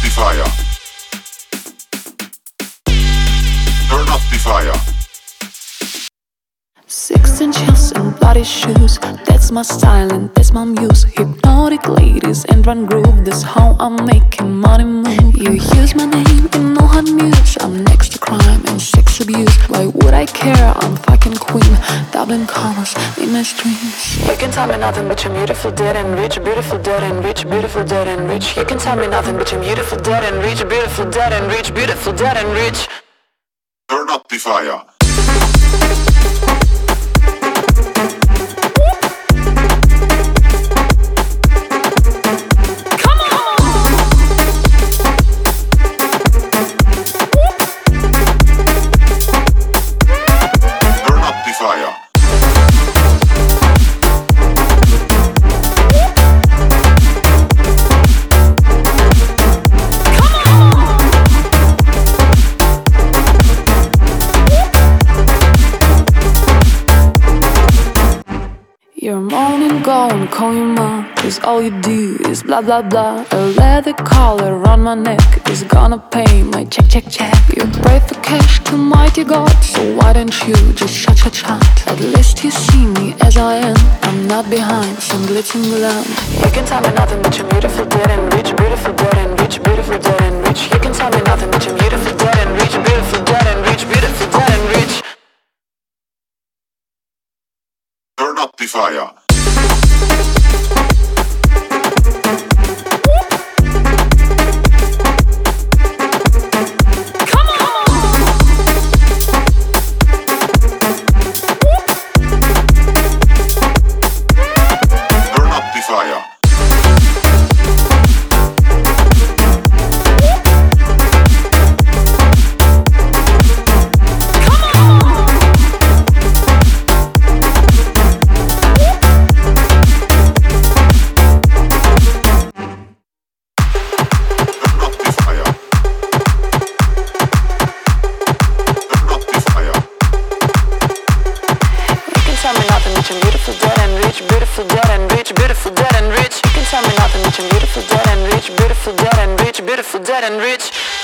the fire. Turn up the fire. 16 heels and bloody shoes, that's my style and that's my muse. Hypnotic ladies and run groove, that's how I'm making money move. You use my name in no hot news, I'm next to crime and sex abuse. Why would I care, I'm fucking queen, Dublin colors in my streams. You can tell me nothing but you're beautiful, dead and rich. Beautiful, dead and rich, beautiful, dead and rich. You can tell me nothing but you're beautiful, dead and rich. Beautiful, dead and rich, beautiful, dead and rich. Turn up the fire. You're moaning, going, call your mom, cause all you do is blah blah blah. A leather collar around my neck is gonna pay my check. You pray for cash to mighty God, so why don't you just shut. At least you see me as I am, I'm not behind some glitz and glam. You can tell me nothing but you're beautiful, dead and rich. Beautiful, dead and rich, beautiful, dead and rich. You can tell me nothing but you're beautiful, dead and rich. Beautiful, dead and rich, beautiful, dead and rich. Turn up the fire. Beautiful, dead and rich, beautiful, dead and rich, beautiful, dead and rich. You can tell me nothing but you're beautiful, dead and rich, beautiful, dead and rich, beautiful, dead and rich.